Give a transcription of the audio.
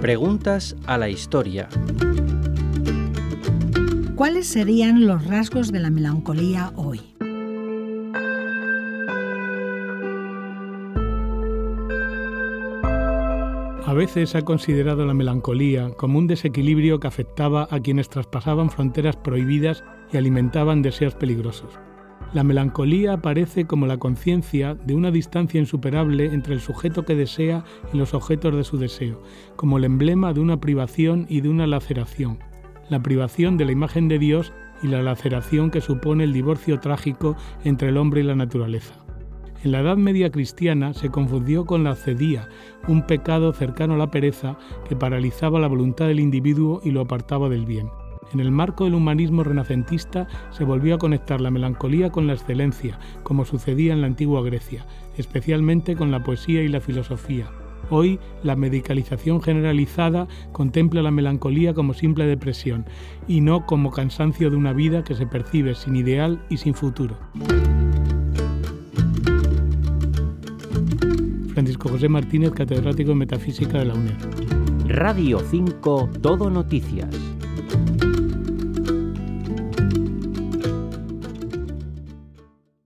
Preguntas a la historia. ¿Cuáles serían los rasgos de la melancolía hoy? A veces se ha considerado la melancolía como un desequilibrio que afectaba a quienes traspasaban fronteras prohibidas y alimentaban deseos peligrosos. La melancolía aparece como la conciencia de una distancia insuperable entre el sujeto que desea y los objetos de su deseo, como el emblema de una privación y de una laceración. La privación de la imagen de Dios y la laceración que supone el divorcio trágico entre el hombre y la naturaleza. En la Edad Media cristiana se confundió con la ascedía, un pecado cercano a la pereza que paralizaba la voluntad del individuo y lo apartaba del bien. En el marco del humanismo renacentista se volvió a conectar la melancolía con la excelencia, como sucedía en la antigua Grecia, especialmente con la poesía y la filosofía. Hoy, la medicalización generalizada contempla la melancolía como simple depresión y no como cansancio de una vida que se percibe sin ideal y sin futuro. Francisco José Martínez, catedrático en Metafísica de la UNED. Radio 5 Todo Noticias.